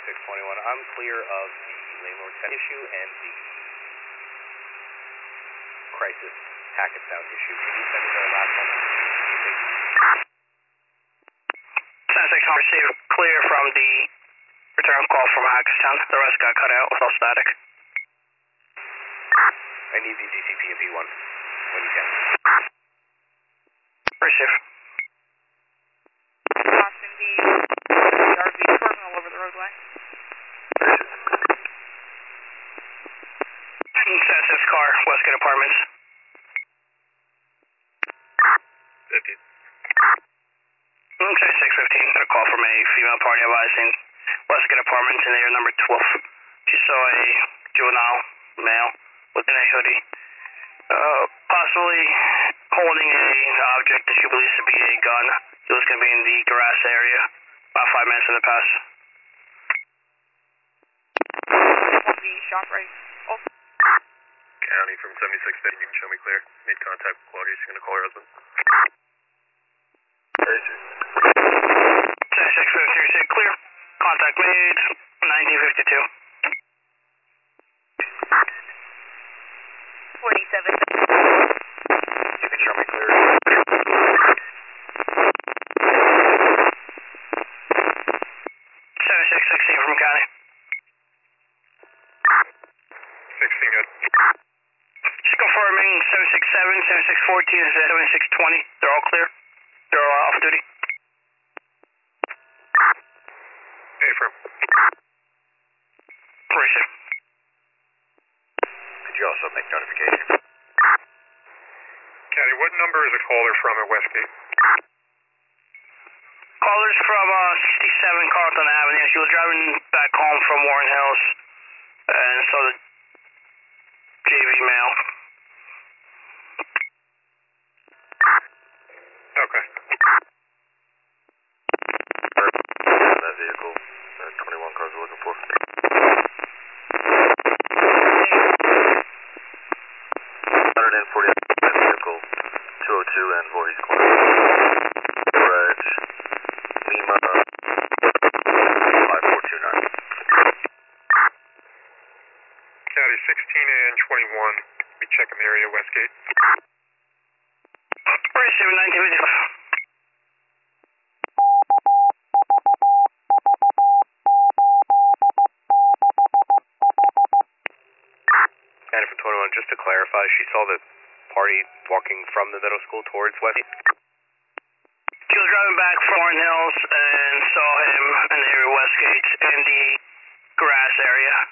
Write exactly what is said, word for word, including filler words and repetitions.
six twenty-one. I'm clear of the landlord issue and the crisis packet sound issue. Can you send me the last one? ten six received clear from the return call from Hackettstown. The rest got cut out with all static. I need the D C P and P one when you can. Receive. Crossing the R V terminal over the roadway. ten six car, Westgate Apartments. fifty. ten six fifteen, got a call from a female party advising Westgate Apartments in area number twelve. She saw a juvenile male within a hoodie, uh, possibly holding a object that she believes to be a gun. It was going to be in the grass area, about five minutes in the past. one B shop right. Oh. County from seventy-six fifty, you can show me clear. Made contact with Claudia, she's going to call her husband. ten six fifty, received clear. Contact made, nineteen fifty-two. forty-seven. You can show me clear. seven six sixteen from County. sixteen good. Just confirming seven six seven, seven six fourteen, and seven six twenty. They're all clear. They're all off duty. Affirm. Receive. Could you also make notification? Caddy, what number is a caller from at Westgate? Callers from uh, sixty-seven Carlton Avenue. She was driving back home from Warren Hills and saw the J V male. Okay. That vehicle, that twenty-one cars we're looking for. one forty vehicle, two oh two and Voorhees Corner. Garage, Lima, five four two nine. County sixteen and twenty-one, we checking the area, Westgate. Receive nineteen fifty-five. And for twenty-one, just to clarify, she saw the party walking from the middle school towards West. She was driving back from Warren Hills and saw him in the area of Westgate in the grass area